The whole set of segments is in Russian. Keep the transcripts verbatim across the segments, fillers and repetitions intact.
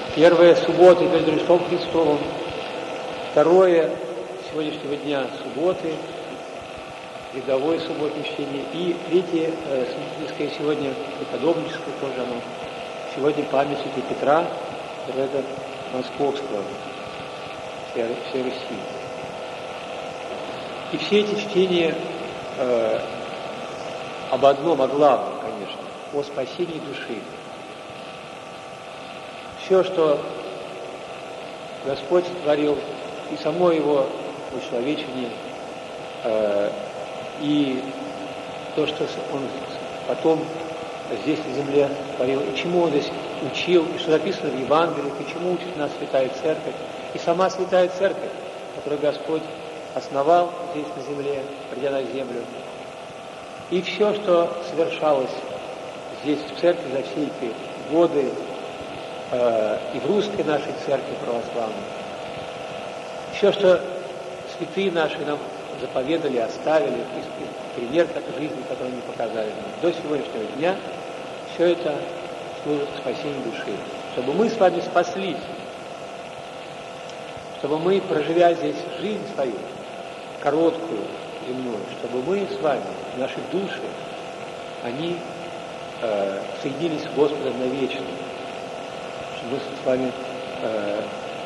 Первое — суббота перед Рождеством Христовым. Второе — сегодняшнего дня субботы, рядовое субботнее чтение. И третье, э, святительское сегодня, преподобническое тоже оно. Сегодня память святого Петра, это московского, всей, всей Руси. И все эти чтения э, об одном, о главном, конечно, о спасении души. Все, что Господь творил, и само Его учеловечение, э, и то, что Он потом здесь на земле творил, и чему Он здесь учил, и что записано в Евангелиях, и чему учит нас Святая Церковь, и сама Святая Церковь, которую Господь основал здесь на земле, придя на землю, и все, что совершалось здесь в церкви за все эти годы, э, и в русской нашей церкви православной, все, что святые наши нам заповедали, оставили, и пример жизни, который они показали нам до сегодняшнего дня, все это служит к спасению души. Чтобы мы с вами спаслись, чтобы мы, проживя здесь жизнь свою, короткую, земную, чтобы мы с вами, наши души, они э, соединились с Господом навечно, чтобы мы с вами э,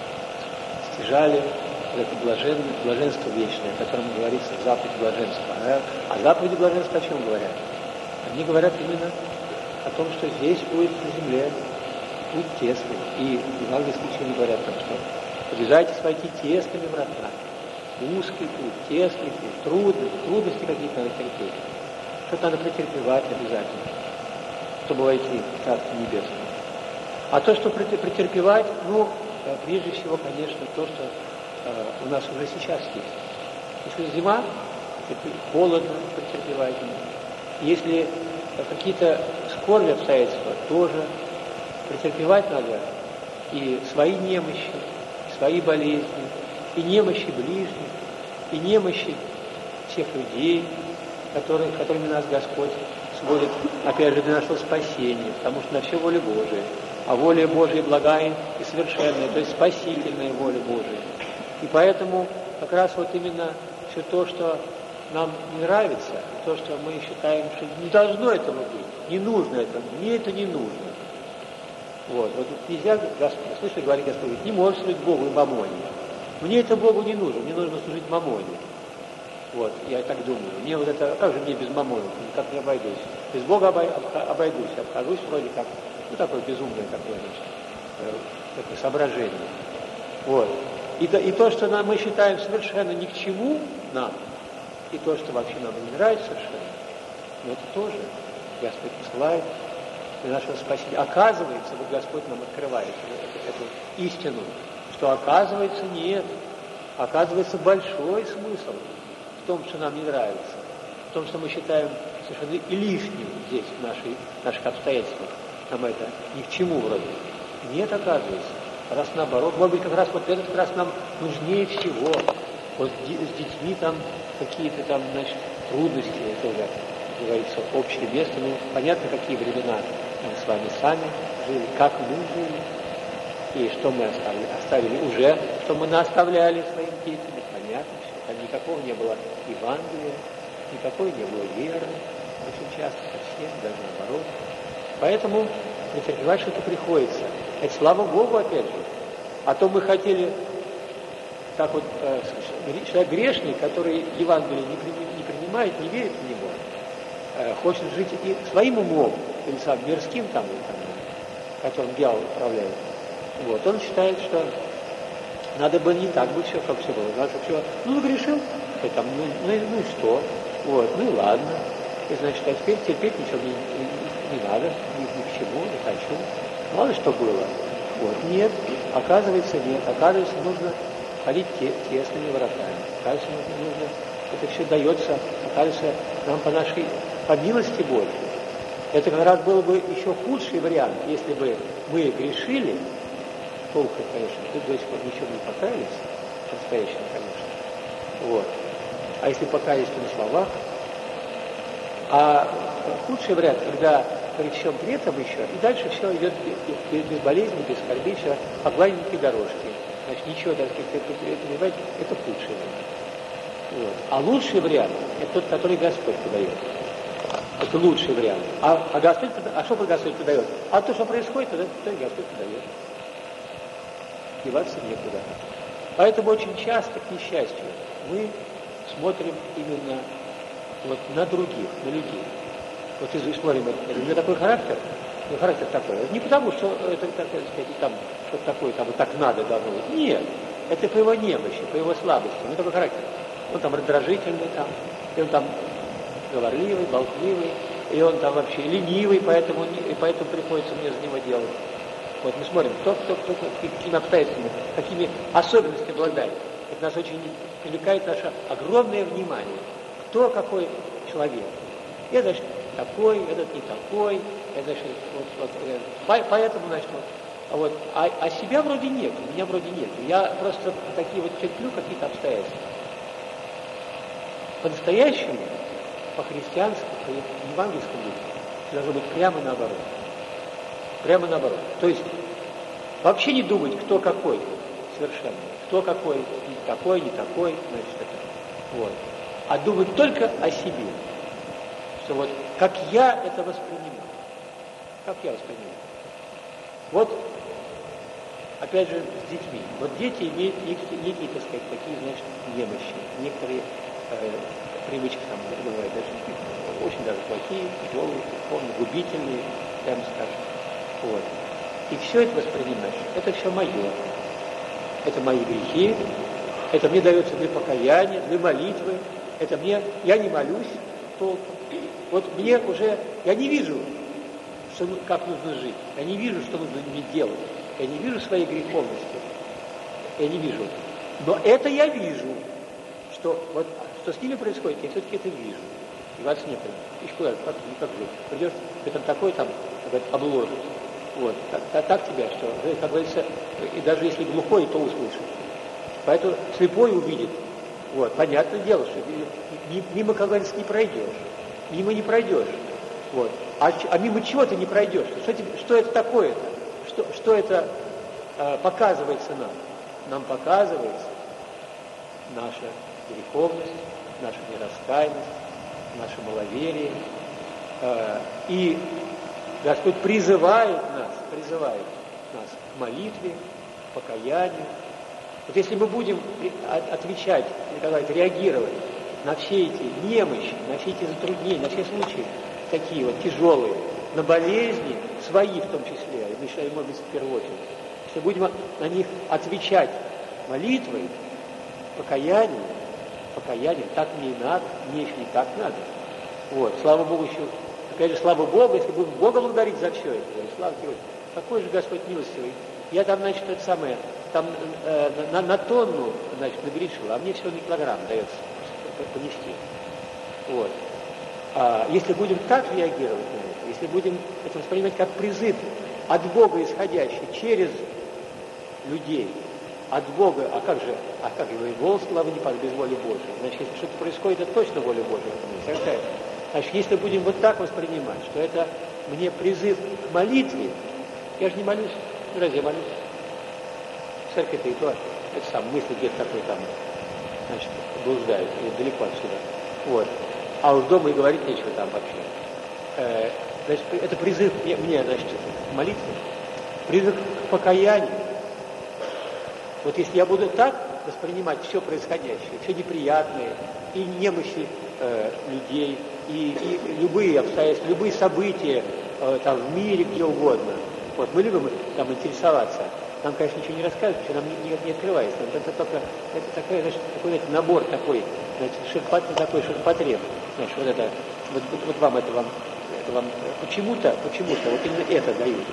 стяжали это блаженное, блаженство вечное, о котором говорится в заповеди блаженства. А, а заповеди блаженства о чем говорят? Они говорят именно о том, что здесь будет на земле путь тесный. И евангельские учения говорят о том, что побежайтесь войти тесными вратами. Узкий путь, тесный путь, трудный, трудности какие-то надо терпеть. Что-то надо претерпевать обязательно, чтобы войти в Царство Небесное. А то, что претерпевать, ну, прежде всего, конечно, то, что э, у нас уже сейчас есть. Если зима, холодно, претерпевать. Если какие-то скорби обстоятельства, тоже претерпевать надо и свои немощи, и свои болезни, и немощи ближних, и немощи всех людей, которые, которыми нас Господь сводит, опять же, для нашего спасения, потому что на все воля Божия. А воля Божия благая и совершенная, то есть спасительная воля Божия. И поэтому как раз вот именно все то, что нам не нравится, то, что мы считаем, что не должно этого быть, не нужно этого, мне это не нужно. Вот, вот нельзя, Господь, слышали, говорит Господь, не можешь служить Богу и мамоне. Мне это Богу не нужно, мне нужно служить мамоне. Вот, я так думаю. Мне вот это, как же мне без мамоны, как не обойдусь? Без Бога обойдусь, обхожусь вроде как, ну такое безумное такое, значит, такое соображение. Вот. И то, и то, что нам, мы считаем совершенно ни к чему нам, и то, что вообще нам не нравится совершенно, но это тоже Господь посылает для нашего спасения. Оказывается, вот Господь нам открывает эту, эту истину, что оказывается нет, оказывается большой смысл в том, что нам не нравится, в том, что мы считаем совершенно и лишним здесь, в нашей, наших обстоятельствах, нам это ни к чему вроде. Нет, оказывается. Раз наоборот, может быть, как раз вот этот как раз нам нужнее всего. Вот с детьми там какие-то там, значит, трудности, это уже, как говорится, общее место, ну, понятно, какие времена мы с вами сами жили, как мы жили, и что мы оставили, оставили уже, что мы наоставляли своим детям, понятно все. Там никакого не было Евангелия, никакой не было веры, очень часто, совсем, даже наоборот. Поэтому претерпевать что-то приходится. Это слава Богу, опять же. А то мы хотели, так вот, э, человек грешный, который Евангелие не, не принимает, не верит в него, э, хочет жить и своим умом, или сам мирским там, там, которым дьявол управляет. Вот, он считает, что надо бы не так быть все, как все было. Надо, все, ну, грешил, и там, ну, ну, ну и что? Вот, ну и ладно. И, значит, а теперь терпеть ничего не, не, не надо, ни, ни к чему, не хочу. Мало что было. Вот, нет, оказывается, нет. Оказывается, нужно ходить те, тесными вратами. Оказывается, нужно, нужно, это все дается, оказывается, нам по нашей, по милости Божьей. Это как раз был бы еще худший вариант, если бы мы грешили, толку, конечно, тут до сих пор ничего не покаялись, по-настоящему, конечно. Вот. А если покаялись, то на словах. А худший вариант, когда при всем при этом еще, и дальше все идет без, без болезни, без скорби, все по гладенькой дорожке. Значит, ничего, так сказать, это, это, это, это худший вариант. Вот. А лучший вариант – это тот, который Господь подает. Это лучший вариант. А, а, Господь, а что Господь подает? А то, что происходит, то, то и Господь подает. Деваться некуда. Поэтому очень часто, к несчастью, мы смотрим именно вот на других, на людей. Вот и смотрим, у меня такой характер, ну, характер такой. Это не потому, что это, так сказать, там, что-то такое, там, вот так надо должно быть. Нет. Это по его немощи, по его слабости. У него такой характер. Он там раздражительный, там, и он там говорливый, болтливый, и он там вообще ленивый, поэтому, и поэтому приходится мне за него делать. Вот мы смотрим, кто, кто, кто, кто какими обстоятельствами, какими особенностями обладает. Это нас очень привлекает наше огромное внимание. Кто какой человек. Я, значит, такой, этот не такой, я, значит, вот, вот, э, поэтому, значит, вот, а, вот, а, а себя вроде нет, меня вроде нет. Я просто такие вот терплю какие-то обстоятельства. По-настоящему, по-христиански, по евангельскому должно быть прямо наоборот. Прямо наоборот. То есть вообще не думать, кто какой совершенно. Кто какой, не такой, не такой, значит, это. Вот. А думать только о себе. Что вот как я это воспринимаю. Как я воспринимаю. Вот, опять же, с детьми. Вот дети имеют некие, некие, так сказать, такие, значит, немощи. Некоторые э, привычки, там, бывают даже очень даже плохие, тяжелые, духовно, губительные, прямо скажем. Вот. И все это воспринимаешь, это все мое. Это мои грехи, это мне дается для покаяния, для молитвы, это мне, я не молюсь толком. Вот мне уже, я не вижу, что, как нужно жить, я не вижу, что нужно мне делать, я не вижу своей греховности, я не вижу. Но это я вижу, что вот что с ними происходит, я все-таки это вижу. И вас нет. И куда? Как, как жить? Придешь, ты там такой там, говорит, обложит. Вот. Так, так, так тебя, что, как говорится, и даже если глухой, то услышит. Поэтому слепой увидит. Вот. Понятное дело, что мимо, как говорится, не пройдешь. Мимо не пройдешь. Вот. А, а мимо чего ты не пройдешь? Что, тебе, что это такое-то? Что, что это э, показывается нам? Нам показывается наша греховность, наша нераскаянность, наше маловерие. Э, и Господь призывает нас, призывает нас к молитве, к покаянию. Вот если мы будем отвечать, реагировать на все эти немощи, на все эти затруднения, на все случаи такие вот тяжелые, на болезни, свои в том числе, и мы, может быть, в первую очередь, если будем на них отвечать молитвой, покаянием, покаянием, так мне и надо, мне еще не так надо. Вот, слава Богу, еще, опять же, слава Богу, если будем Бога благодарить за все это, и слава Тебе, какой же Господь милостивый. Я там, значит, это самое, там э, на, на тонну, значит, нагрешил, а мне всего на килограмм дается понести. Вот. А если будем так реагировать на это, если будем это воспринимать как призыв от Бога исходящий через людей, от Бога, а как же, а как его и голос славы не падает без воли Божьей. Значит, если что-то происходит, это точно воля Божья. Значит, если будем вот так воспринимать, что это мне призыв к молитве, я же не молюсь, ну разве я молюсь? В церкви-то и то, это сам, мысли где-то такой там, значит, блуждают, и далеко отсюда. Вот. А уж дома и говорить нечего там вообще. Э, значит, это призыв мне, мне, значит, к молитве, призыв к покаянию. Вот если я буду так воспринимать все происходящее, все неприятные, и немощи э, людей, и, и любые обстоятельства, любые события э, там в мире, где угодно. Вот мы любим там интересоваться. Нам, конечно, ничего не рассказывают, ничего нам не, не, не открывается. Это, это только это такой, значит, такой, знаете, набор такой, значит, ширпот, такой ширпотреб. Значит, вот это, вот, вот, вот вам это вам, это вам почему-то, почему-то вот именно это дают.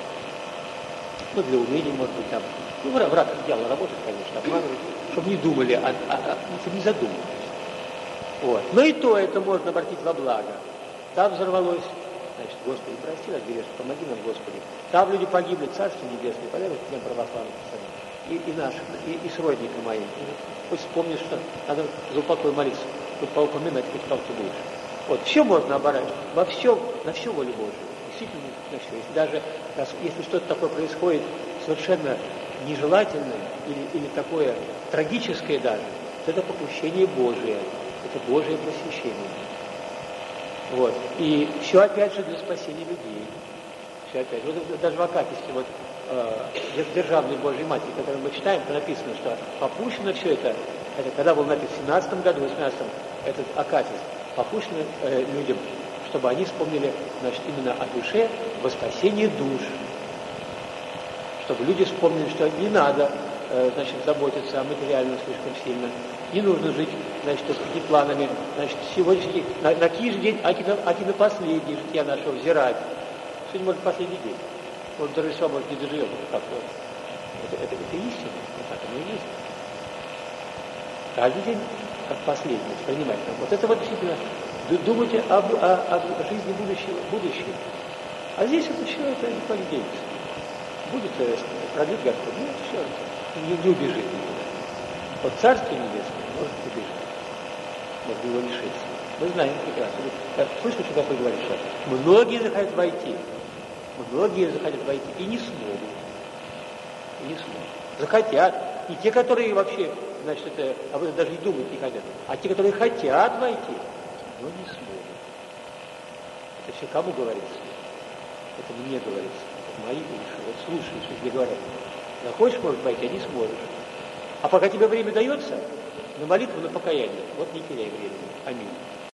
Ну, для умения, может быть, там. Ну, враг, враг дьявола работает, конечно, обманывает, чтобы не думали, а, а, а, чтобы не задумывались. Вот. Но и то это можно обратить во благо. Там взорвалось, значит, Господи, прости нас, грешных, помоги нам, Господи. Там люди погибли, Царство Небесное, поверь, всем православным и, и нашим, и, и сродникам моим. Пусть вспомнишь, что надо за упокой молиться, хоть поупоминать, хоть как ты будешь. Вот, все можно оборачивать, во всем, на всю волю Божию. действительно, значит, если даже если что-то такое происходит совершенно нежелательное или, или такое трагическое даже, то это попущение Божие, это Божие просвещение. Вот. И все опять же для спасения людей. Все опять же. Вот даже в Акафисте, вот э, Державной Божьей Матери, которую мы читаем, то написано, что попущено все это, это когда был написан в семнадцатом году, в восемнадцатом, этот Акафист, попущено э, людям, чтобы они вспомнили, значит, именно о душе во спасении душ. Чтобы люди вспомнили, что не надо, э, значит, заботиться о материальном слишком сильно. Не нужно жить, значит, с такими планами, значит, сегодняшний, на, на какие же день, аки на, аки на последний жития нашего взирать. Сегодня может последний день. Вот до Рождества, может, не доживем. Как вот. Это, это, это истина, вот так оно и есть. Каждый день как последний, воспринимать. Вот это вот действительно, думайте об, о, об жизни будущего, будущего. А здесь это все, это никуда не денется. Будет продлить Господь, нет, все, не, не убежит никуда. Вот Царствие Небесное может убежать, может его лишиться. Мы знаем прекрасно. Слышите, что такое говорит, что многие захотят войти, многие захотят войти и не смогут. И не смогут. Захотят. И те, которые вообще, значит, это, об этом даже и думать не хотят, а те, которые хотят войти, но не смогут. Это все кому говорится? Это мне говорится. Мои уши, вот слушай, что тебе говорят. Захочешь, может, войти, а не сможешь. А пока тебе время дается, на молитву, на покаяние, вот не теряй времени. Аминь.